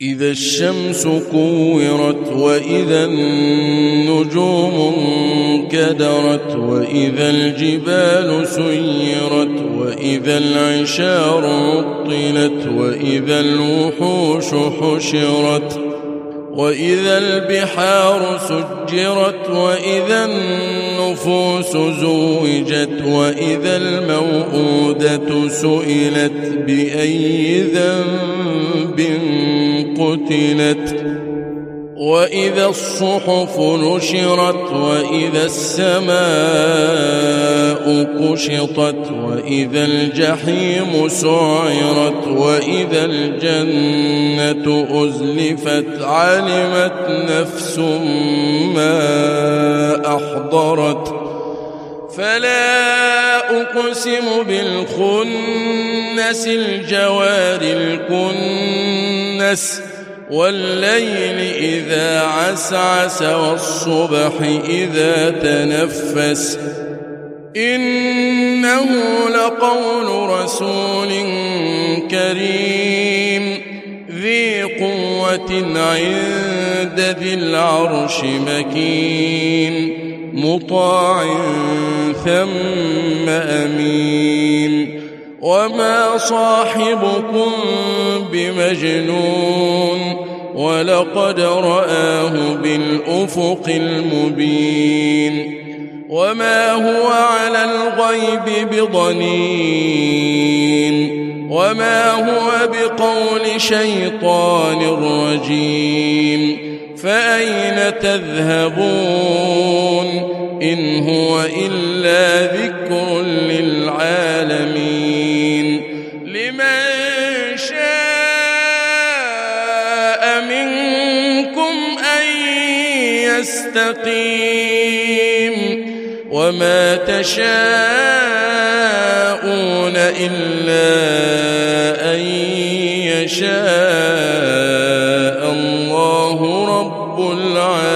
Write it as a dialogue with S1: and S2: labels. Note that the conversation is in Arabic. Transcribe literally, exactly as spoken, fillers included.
S1: إذا الشمس كورت وإذا النجوم انكدرت وإذا الجبال سيرت وإذا العشار عطلت وإذا الوحوش حشرت وإذا البحار سجرت وإذا النفوس زوجت وإذا الموءودة سئلت بأي ذنب قتلت وإذا الصحف نشرت وإذا السماء كشطت وإذا الجحيم سعرت وإذا الجنة أزلفت علمت نفس ما أحضرت فلا أقسم بالخنس الجوار الكنس والليل إذا عسعس والصبح إذا تنفس إنه لقول رسول كريم ذي قوة عند ذي العرش مكين مطاع ثم أمين وما صاحبكم بمجنون ولقد رآه بالأفق المبين وما هو على الغيب بضنين وما هو بقول شيطان رجيم فأين تذهبون إن هو إلا ذكر للعالمين لمن شاء منكم أن يستقيم وما تشاءون إلا أن يشاء الله رب العالمين.